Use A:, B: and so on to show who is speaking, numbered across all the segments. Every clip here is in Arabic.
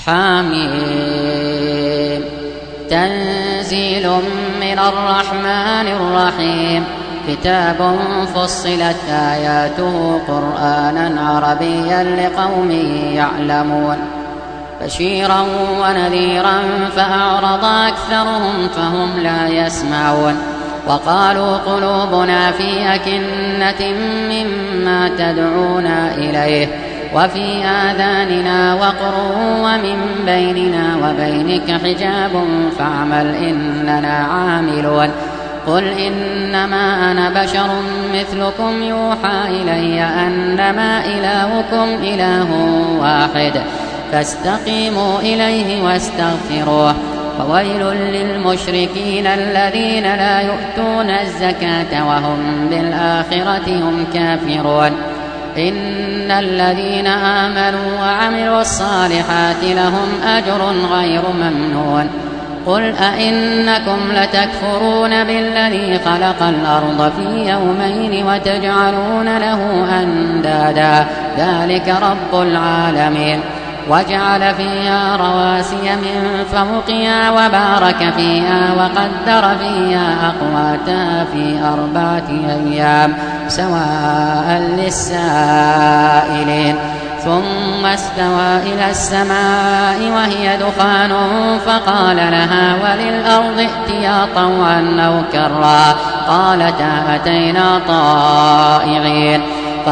A: حميم. تنزيل من الرحمن الرحيم. كتاب فصلت آياته قرآنا عربيا لقوم يعلمون بشيرا ونذيرا فأعرض أكثرهم فهم لا يسمعون. وقالوا قلوبنا في أكنة مما تدعونا إليه وفي آذاننا وقر ومن بيننا وبينك حجاب فاعمل إننا عاملون. قل إنما أنا بشر مثلكم يوحى إلي أنما إلهكم إله واحد فاستقيموا إليه واستغفروه. فويل للمشركين الذين لا يؤتون الزكاة وهم بالآخرة هم كافرون. إن الذين آمنوا وعملوا الصالحات لهم أجر غير ممنون. قل أئنكم لتكفرون بالذي خلق الأرض في يومين وتجعلون له أندادا ذلك رب العالمين. وجعل فيها رواسي من فوقها وبارك فيها وقدر فيها أقواتها في 4 أيام سواء للسائلين. ثم استوى إلى السماء وهي دخان فقال لها وللأرض ائتيا طوعا أو كرها قالتا أتينا طائعين.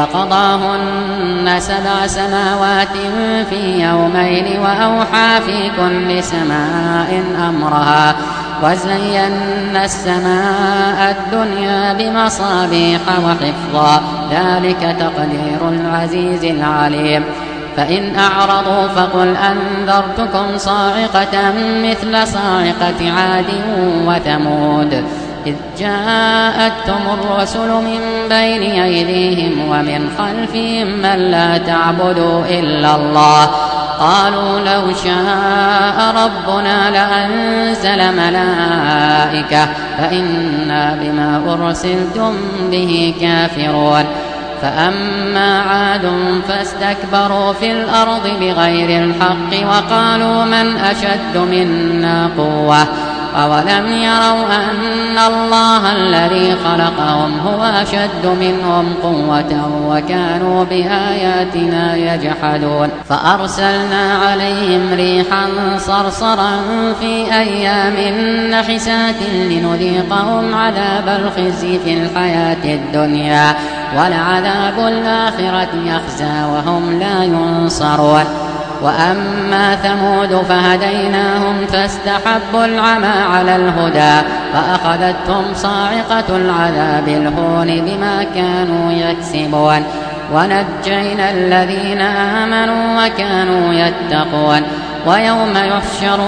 A: فقضاهن 7 سماوات في يومين وأوحى في كل سماء أمرها وزينا السماء الدنيا بمصابيح وحفظا ذلك تقدير العزيز العليم. فإن أعرضوا فقل أنذرتكم صاعقة مثل صاعقة عاد وثمود إذ جاءتهم الرسل من بين أيديهم ومن خلفهم من لا تعبدوا إلا الله قالوا لو شاء ربنا لأنزل ملائكة فإنا بما أرسلتم به كافرون. فأما عاد فاستكبروا في الأرض بغير الحق وقالوا من أشد منا قوة أولم يروا أن الله الذي خلقهم هو أشد منهم قوة وكانوا بآياتنا يجحدون. فأرسلنا عليهم ريحا صرصرا في أيام نحسات لنذيقهم عذاب الخزي في الحياة الدنيا ولعذاب الآخرة يخزى وهم لا ينصرون. وأما ثمود فهديناهم فاستحبوا العمى على الهدى فأخذتهم صاعقة العذاب الهون بما كانوا يكسبون. ونجينا الذين آمنوا وكانوا يتقون. ويوم يحشر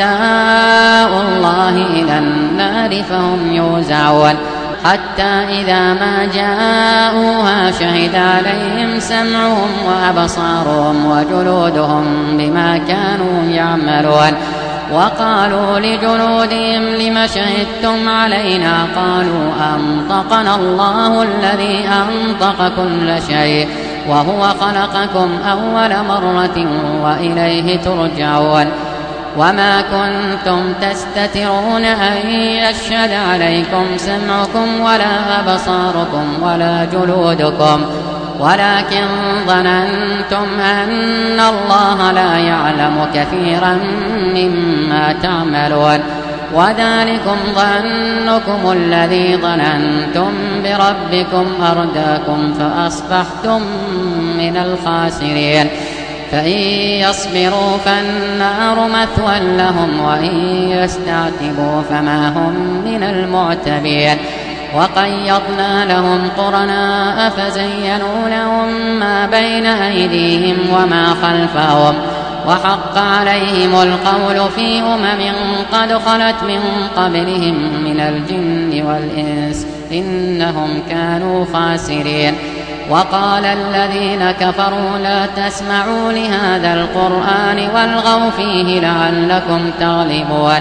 A: أعداء الله إلى النار فهم يوزعون حتى إذا ما جاءوها شهد عليهم سمعهم وأبصارهم وجلودهم بما كانوا يعملون. وقالوا لجلودهم لم شهدتم علينا قالوا أنطقنا الله الذي أنطق كل شيء وهو خلقكم أول مرة وإليه ترجعون. وما كنتم تستترون أن يشهد عليكم سمعكم ولا أبصاركم ولا جلودكم ولكن ظننتم أن الله لا يعلم كثيرا مما تعملون. وذلكم ظنكم الذي ظننتم بربكم أرداكم فأصبحتم من الخاسرين. فإن يصبروا فالنار مثوى لهم وإن يستعتبوا فما هم من المعتبين. وقيضنا لهم قرناء فزينوا لهم ما بين أيديهم وما خلفهم وحق عليهم القول في قد خلت من قبلهم من الجن والإنس إنهم كانوا خاسرين. وقال الذين كفروا لا تسمعوا لهذا القرآن والغوا فيه لعلكم تغلبون.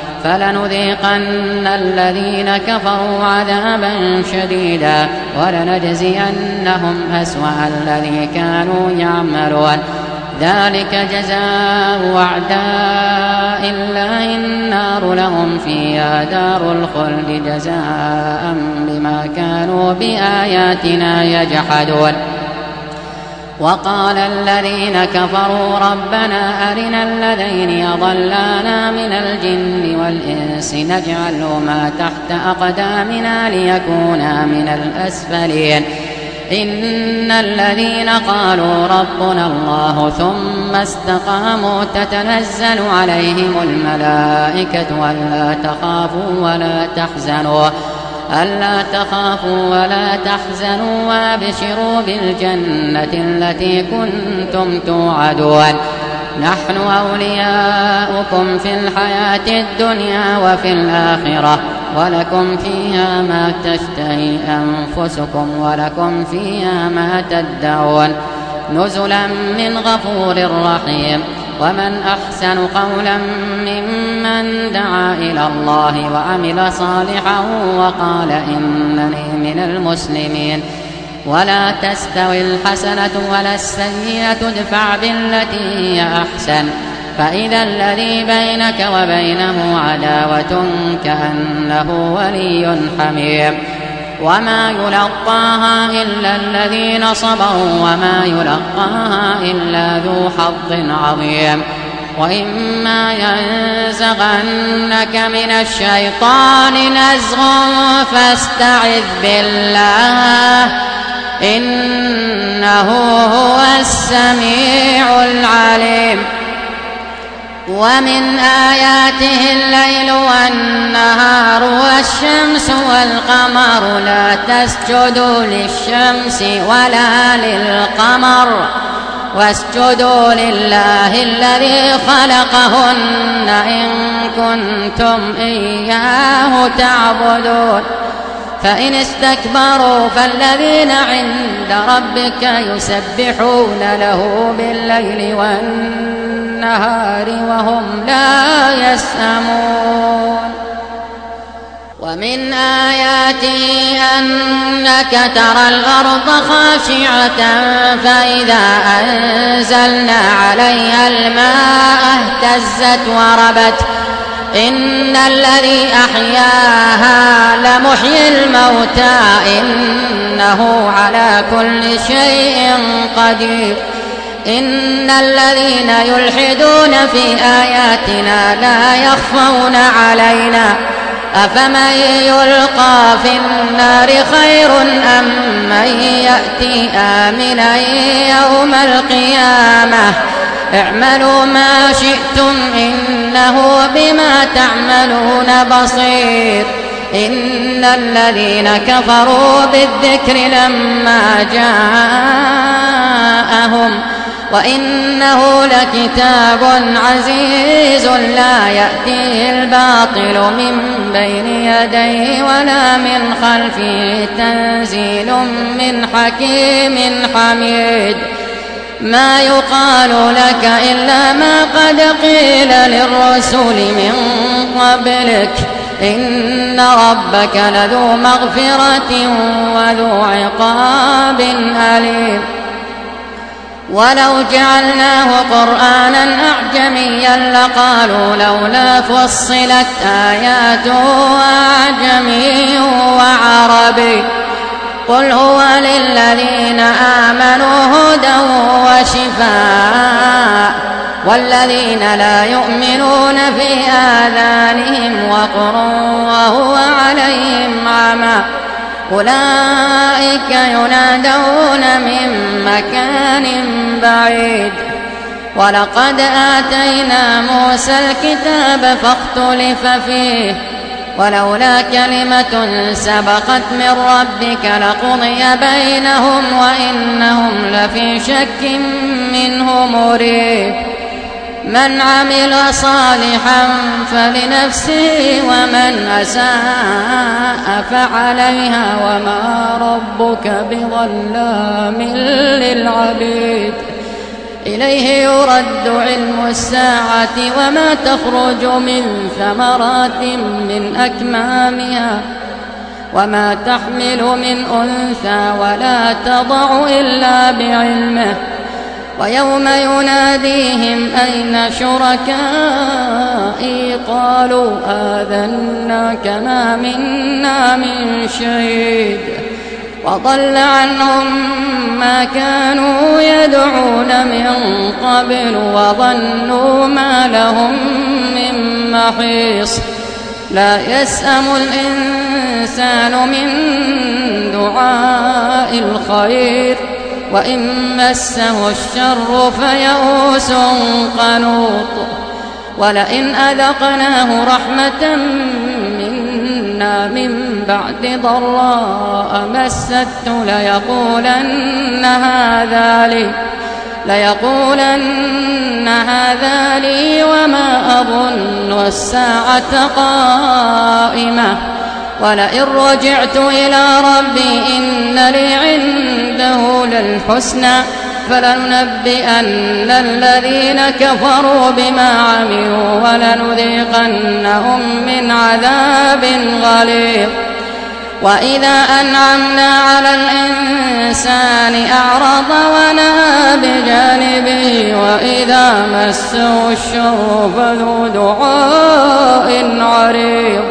A: فلنذيقن الذين كفروا عذابا شديدا ولنجزينهم أسوأ الذي كانوا يعملون. ذلك جزاء أعداء الله النار لهم فيها دار الخلد جزاء بما كانوا بآياتنا يجحدون. وقال الذين كفروا ربنا أرنا الذين أضلانا من الجن والإنس نجعلهما تحت أقدامنا ليكونا من الأسفلين. إن الذين قالوا ربنا الله ثم استقاموا تتنزل عليهم الملائكة ألا تخافوا ولا تحزنوا وابشروا بالجنة التي كنتم توعدون. نحن أولياؤكم في الحياة الدنيا وفي الآخرة ولكم فيها ما تشتهي أنفسكم ولكم فيها ما تدعون نزلا من غفور رحيم. ومن أحسن قولا ممن دعا إلى الله وعمل صالحا وقال إنني من المسلمين. ولا تستوي الحسنة ولا السيئة ادفع بالتي هي أحسن فإذا الذي بينك وبينه عداوة كأنه ولي حميم. وما يلقاها إلا الذين صبروا وما يلقاها إلا ذو حظ عظيم. وإما ينزغنك من الشيطان نزغ فاستعذ بالله إنه هو السميع العليم. ومن آياته الليل والنهار والشمس والقمر لا تسجدوا للشمس ولا للقمر واسجدوا لله الذي خلقهن إن كنتم إياه تعبدون. فإن استكبروا فالذين عند ربك يسبحون له بالليل والنهار وهم لا يسأمون. ومن آياته أنك ترى الأرض خاشعة فإذا أنزلنا عليها الماء اهتزت وربت إن الذي أحياها لمحيي الموتى إنه على كل شيء قدير. إن الذين يلحدون في آياتنا لا يخفون علينا أفمن يلقى في النار خير أم من يأتي آمنا يوم القيامة اعملوا ما شئتم إنه بما تعملون بصير. إن الذين كفروا بالذكر لما جاءهم وإنه لكتاب عزيز لا يأتيه الباطل من بين يديه ولا من خلفه تنزيل من حكيم حميد. ما يقال لك إلا ما قد قيل للرسل من قبلك إن ربك لذو مغفرة وذو عقاب أليم. ولو جعلناه قرآنا أعجميا لقالوا لولا فصلت آياته أعجمي وعربي قل هو للذين آمنوا هدى وشفاء والذين لا يؤمنون في آذانهم وقر وهو عليهم عمى أولئك ينادون من مكان بعيد. ولقد آتينا موسى الكتاب فاختلف فيه ولولا كلمة سبقت من ربك لقضي بينهم وإنهم لفي شك منه مريب. من عمل صالحا فلنفسه ومن أساء فعليها وما ربك بظلام للعبيد. إليه يرد علم الساعة وما تخرج من ثمرات من أكمامها وما تحمل من أنثى ولا تضع إلا بعلمه ويوم يناديهم أين شركائي قالوا آذناك ما منا من شهيد وضل عنهم ما كانوا يدعون من قبل وظنوا ما لهم من محيص لا يسأم الإنسان من دعاء الخير وإن مسه الشر فيئوس قنوط ولئن أذقناه رحمة منا من بعد ضراء مسته ليقولن هذا لي وما أظن الساعة قائمة ولئن رجعت إلى ربي إن لي عنده للحسنى فلننبئن الذين كفروا بما عملوا ولنذيقنهم من عذاب غليظ وإذا أنعمنا على الإنسان أعرض ونأى بجانبه وإذا مسه الشر فذو دعاء عريض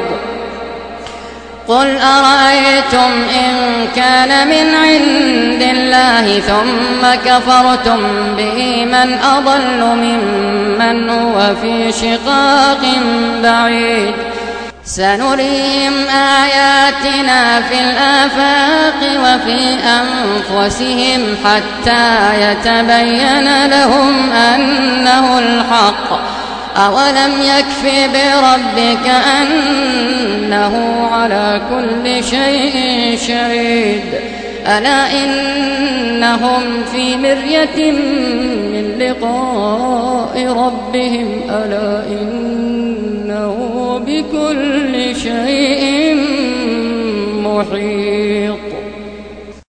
A: قل أرأيتم إن كان من عند الله ثم كفرتم به من أضل ممن هو في شقاق بعيد سنريهم آياتنا في الآفاق وفي أنفسهم حتى يتبين لهم أنه الحق أولم يكف بربك أنه على كل شيء شهيد ألا إنهم في مرية من لقاء ربهم ألا إنه بكل شيء محيط